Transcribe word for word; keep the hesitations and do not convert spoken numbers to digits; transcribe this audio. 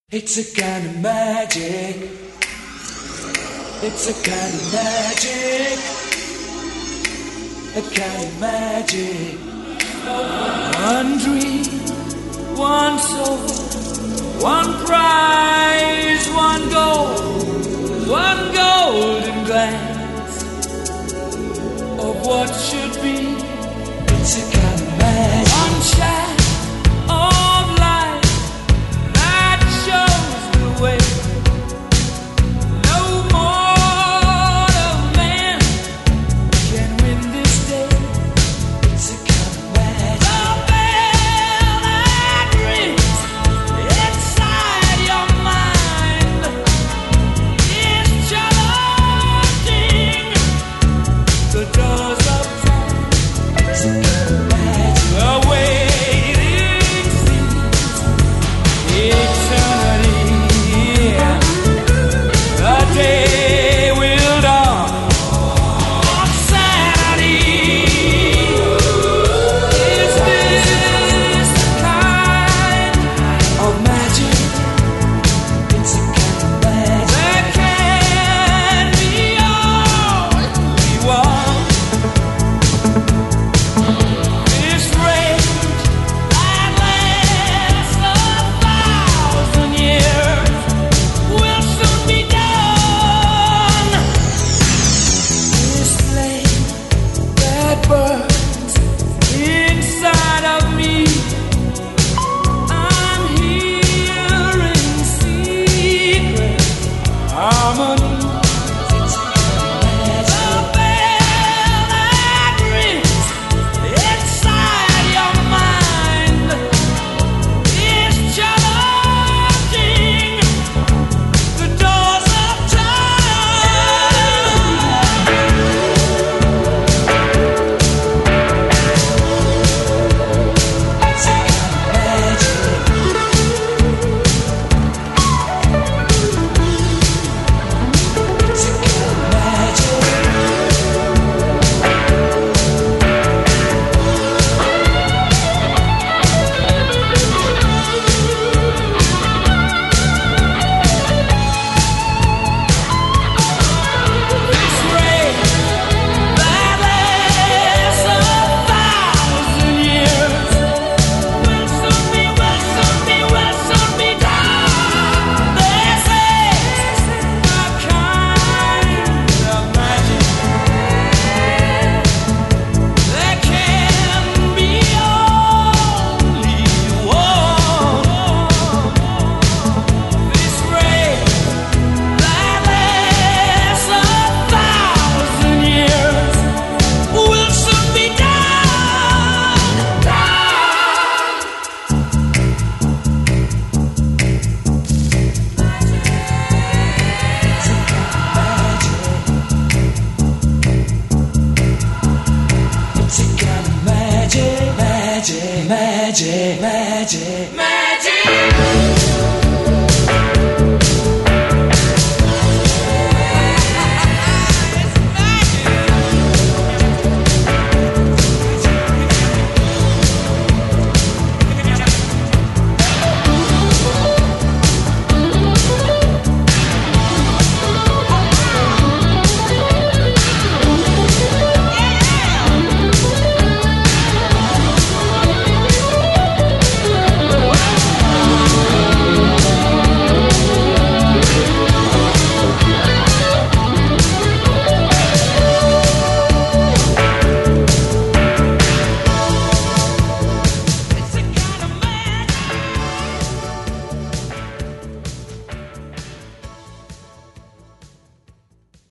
It's a kind of magic. It's a kind of magic. A kind of magic. One dream, one soul, one prize, one goal, one golden glance of what should be. It's a kind of magic. One shot of light that shows the way. No mortal man can win this day. It's a kind of magic. The bell that rings inside your mind is challenging the doors of time. It's a kind of magic. The waiting seems eternity. The day will dawn on Saturday. Is this the kind of magic? It's a kind of magic that can be all we want. This rage that lasts a thousand years will soon be done. This flame that burns inside of me, I'm hearing secret harmony. The bell that rings inside your mind is challenging the doors of time. It's a kind of magic. It's a kind of magic. This rain that lasts a thousand years will soon be, will soon be, will soon be done. This is a kind of magic that can be only one. This rain that lasts a thousand years will soon be done. It's a kind of magic, magic, magic, magic, magic.